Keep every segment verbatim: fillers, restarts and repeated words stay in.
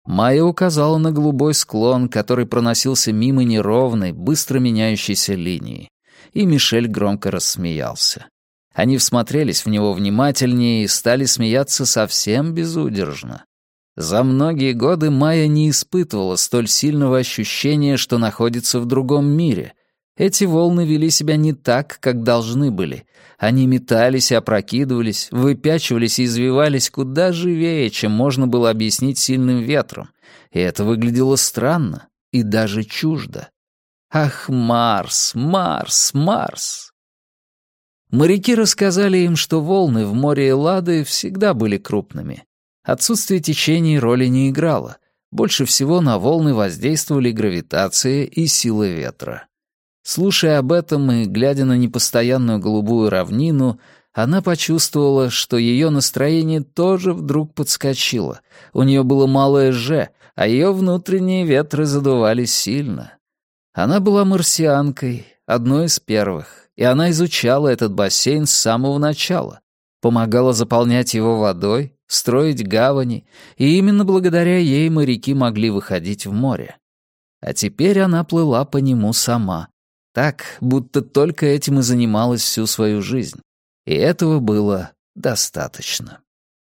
Майя указала на голубой склон, который проносился мимо неровной, быстро меняющейся линии, и Мишель громко рассмеялся. Они всмотрелись в него внимательнее и стали смеяться совсем безудержно. За многие годы Майя не испытывала столь сильного ощущения, что находится в другом мире. Эти волны вели себя не так, как должны были. Они метались и опрокидывались, выпячивались и извивались куда живее, чем можно было объяснить сильным ветром. И это выглядело странно и даже чуждо. Ах, Марс, Марс, Марс! Моряки рассказали им, что волны в море Эллады всегда были крупными. Отсутствие течений роли не играло. Больше всего на волны воздействовали гравитация и сила ветра. Слушая об этом и глядя на непостоянную голубую равнину, она почувствовала, что ее настроение тоже вдруг подскочило. У нее было малое «ж», а ее внутренние ветры задували сильно. Она была марсианкой, одной из первых, и она изучала этот бассейн с самого начала, помогала заполнять его водой, строить гавани, и именно благодаря ей моряки могли выходить в море. А теперь она плыла по нему сама, так, будто только этим и занималась всю свою жизнь. И этого было достаточно.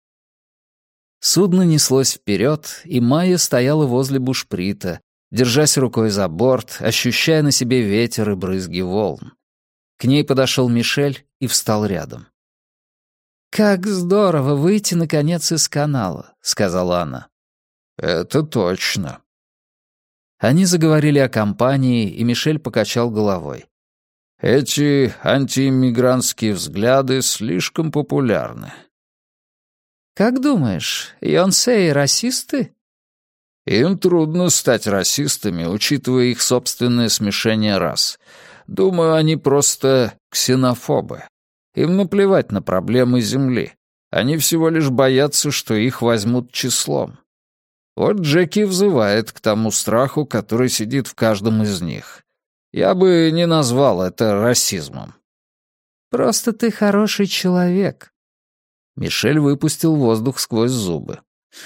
Судно неслось вперед, и Майя стояла возле бушприта, держась рукой за борт, ощущая на себе ветер и брызги волн. К ней подошел Мишель и встал рядом. «Как здорово выйти, наконец, из канала», — сказала она. «Это точно». Они заговорили о компании, и Мишель покачал головой. «Эти антииммигрантские взгляды слишком популярны». «Как думаешь, Йонсеи расисты?» «Им трудно стать расистами, учитывая их собственное смешение рас. Думаю, они просто ксенофобы. Им наплевать на проблемы Земли. Они всего лишь боятся, что их возьмут числом. Вот Джеки взывает к тому страху, который сидит в каждом из них. Я бы не назвал это расизмом». «Просто ты хороший человек». Мишель выпустил воздух сквозь зубы.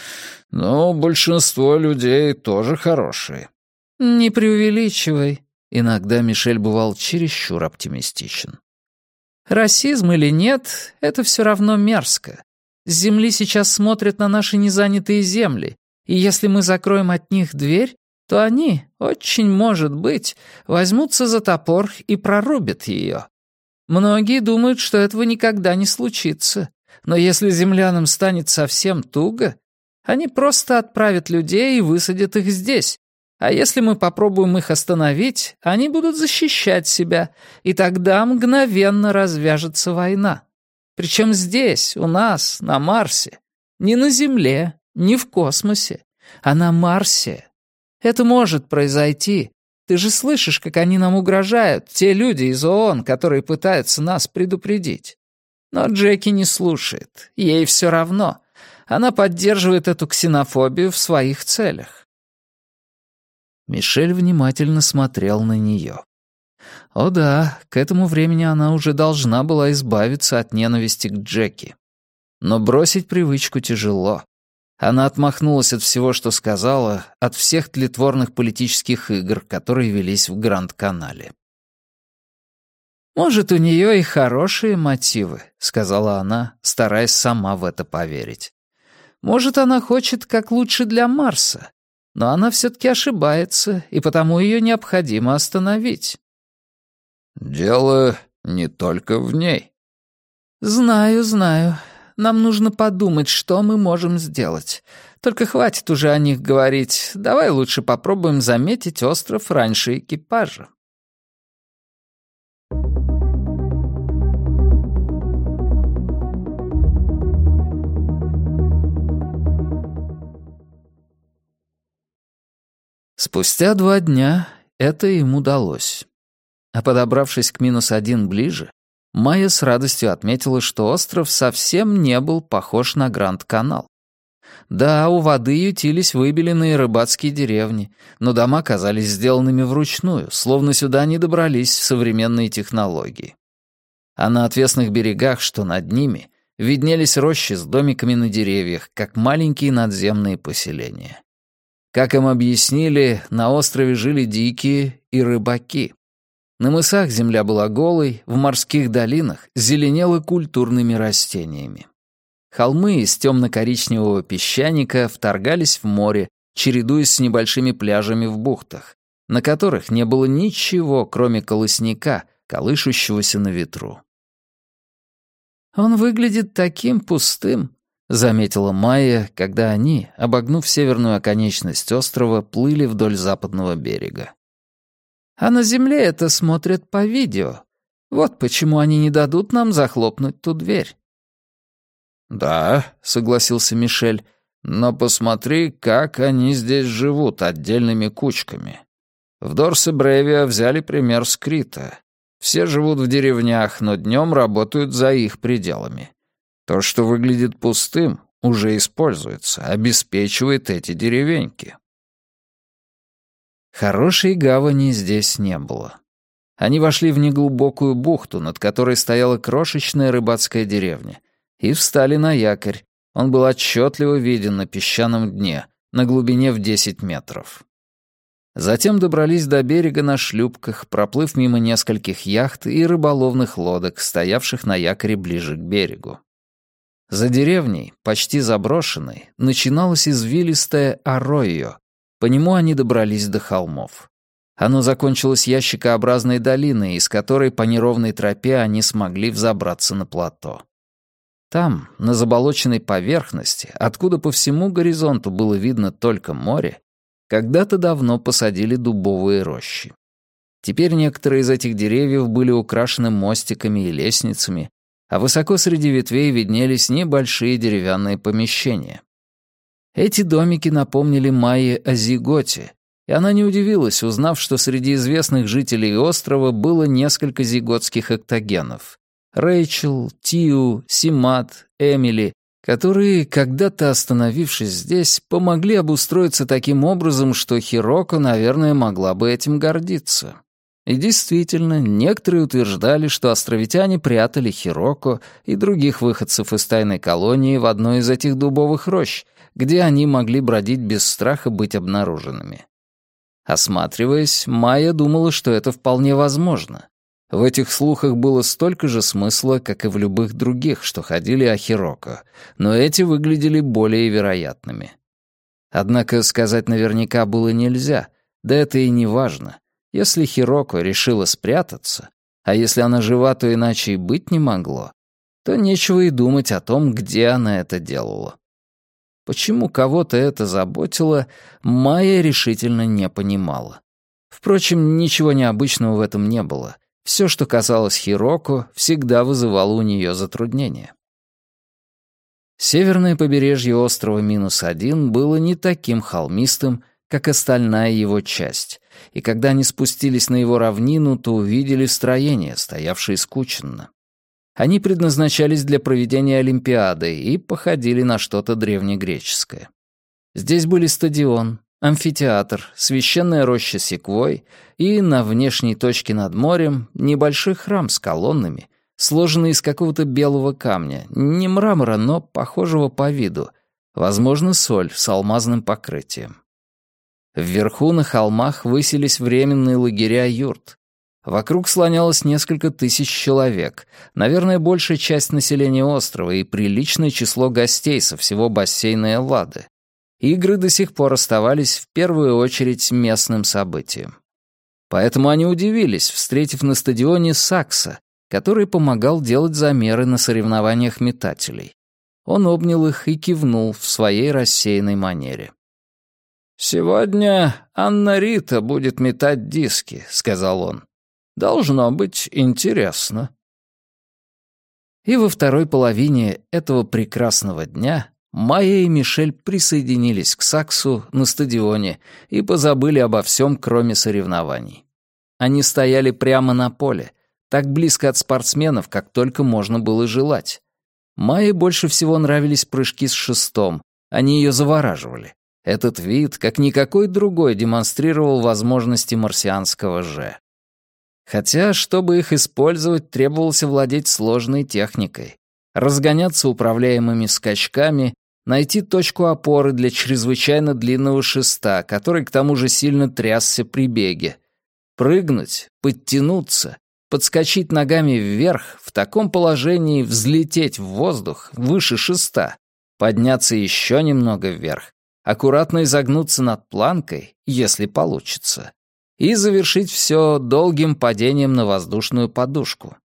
«Но большинство людей тоже хорошие». «Не преувеличивай». Иногда Мишель бывал чересчур оптимистичен. «Расизм или нет, это все равно мерзко. С Земли сейчас смотрят на наши незанятые земли, и если мы закроем от них дверь, то они, очень может быть, возьмутся за топор и прорубят ее. Многие думают, что этого никогда не случится, но если землянам станет совсем туго, они просто отправят людей и высадят их здесь. А если мы попробуем их остановить, они будут защищать себя, и тогда мгновенно развяжется война. Причем здесь, у нас, на Марсе. Не на Земле, не в космосе, а на Марсе. Это может произойти. Ты же слышишь, как они нам угрожают, те люди из ООН, которые пытаются нас предупредить. Но Джеки не слушает, ей все равно. Она поддерживает эту ксенофобию в своих целях. Мишель внимательно смотрел на нее. О да, к этому времени она уже должна была избавиться от ненависти к Джеки. Но бросить привычку тяжело. Она отмахнулась от всего, что сказала, от всех тлетворных политических игр, которые велись в Гранд-канале. «Может, у нее и хорошие мотивы», — сказала она, стараясь сама в это поверить. «Может, она хочет как лучше для Марса. Но она все-таки ошибается, и потому ее необходимо остановить». «Дело не только в ней». «Знаю, знаю. Нам нужно подумать, что мы можем сделать. Только хватит уже о них говорить. Давай лучше попробуем заметить остров раньше экипажа». Спустя два дня это им удалось. А подобравшись к минус один ближе, Майя с радостью отметила, что остров совсем не был похож на Гранд-канал. Да, у воды ютились выбеленные рыбацкие деревни, но дома казались сделанными вручную, словно сюда не добрались современные технологии. А на отвесных берегах, что над ними, виднелись рощи с домиками на деревьях, как маленькие надземные поселения. Как им объяснили, на острове жили дикие и рыбаки. На мысах земля была голой, в морских долинах зеленела культурными растениями. Холмы из темно-коричневого песчаника вторгались в море, чередуясь с небольшими пляжами в бухтах, на которых не было ничего, кроме колосника, колышущегося на ветру. «Он выглядит таким пустым», — заметила Майя, когда они, обогнув северную оконечность острова, плыли вдоль западного берега. «А на земле это смотрят по видео. Вот почему они не дадут нам захлопнуть ту дверь». «Да», — согласился Мишель, — «но посмотри, как они здесь живут отдельными кучками. В Дорсе-Бревиа взяли пример с Крита. Все живут в деревнях, но днем работают за их пределами. То, что выглядит пустым, уже используется, обеспечивает эти деревеньки». Хорошей гавани здесь не было. Они вошли в неглубокую бухту, над которой стояла крошечная рыбацкая деревня, и встали на якорь. Он был отчетливо виден на песчаном дне, на глубине в десять метров. Затем добрались до берега на шлюпках, проплыв мимо нескольких яхт и рыболовных лодок, стоявших на якоре ближе к берегу. За деревней, почти заброшенной, начиналось извилистое Арройо. По нему они добрались до холмов. Оно закончилось ящикообразной долиной, из которой по неровной тропе они смогли взобраться на плато. Там, на заболоченной поверхности, откуда по всему горизонту было видно только море, когда-то давно посадили дубовые рощи. Теперь некоторые из этих деревьев были украшены мостиками и лестницами, а высоко среди ветвей виднелись небольшие деревянные помещения. Эти домики напомнили Майе о Зиготе, и она не удивилась, узнав, что среди известных жителей острова было несколько зиготских октогенов. Рэйчел, Тиу, Симат, Эмили, которые, когда-то остановившись здесь, помогли обустроиться таким образом, что Хироко, наверное, могла бы этим гордиться. И действительно, некоторые утверждали, что островитяне прятали Хироко и других выходцев из тайной колонии в одной из этих дубовых рощ, где они могли бродить без страха быть обнаруженными. Осматриваясь, Майя думала, что это вполне возможно. В этих слухах было столько же смысла, как и в любых других, что ходили о Хироко, но эти выглядели более вероятными. Однако сказать наверняка было нельзя, да это и не важно. Если Хироко решила спрятаться, а если она жива, то иначе и быть не могло, то нечего и думать о том, где она это делала. Почему кого-то это заботило, Майя решительно не понимала. Впрочем, ничего необычного в этом не было. Все, что касалось Хироко, всегда вызывало у нее затруднения. Северное побережье острова Минус Один было не таким холмистым, как остальная его часть, и когда они спустились на его равнину, то увидели строения, стоявшие скученно. Они предназначались для проведения Олимпиады и походили на что-то древнегреческое. Здесь были стадион, амфитеатр, священная роща секвой и, на внешней точке над морем, небольшой храм с колоннами, сложенный из какого-то белого камня, не мрамора, но похожего по виду, возможно, соль с алмазным покрытием. Вверху на холмах высились временные лагеря юрт. Вокруг слонялось несколько тысяч человек, наверное, большая часть населения острова и приличное число гостей со всего бассейна Эллады. Игры до сих пор оставались в первую очередь местным событием. Поэтому они удивились, встретив на стадионе Сакса, который помогал делать замеры на соревнованиях метателей. Он обнял их и кивнул в своей рассеянной манере. «Сегодня Анна Рита будет метать диски», — сказал он. «Должно быть интересно». И во второй половине этого прекрасного дня Майя и Мишель присоединились к Саксу на стадионе и позабыли обо всем, кроме соревнований. Они стояли прямо на поле, так близко от спортсменов, как только можно было желать. Майе больше всего нравились прыжки с шестом, они ее завораживали. Этот вид, как никакой другой, демонстрировал возможности марсианского же. Хотя, чтобы их использовать, требовалось владеть сложной техникой, разгоняться управляемыми скачками, найти точку опоры для чрезвычайно длинного шеста, который к тому же сильно трясся при беге, прыгнуть, подтянуться, подскочить ногами вверх, в таком положении взлететь в воздух выше шеста, подняться еще немного вверх, аккуратно изогнуться над планкой, если получится, и завершить все долгим падением на воздушную подушку.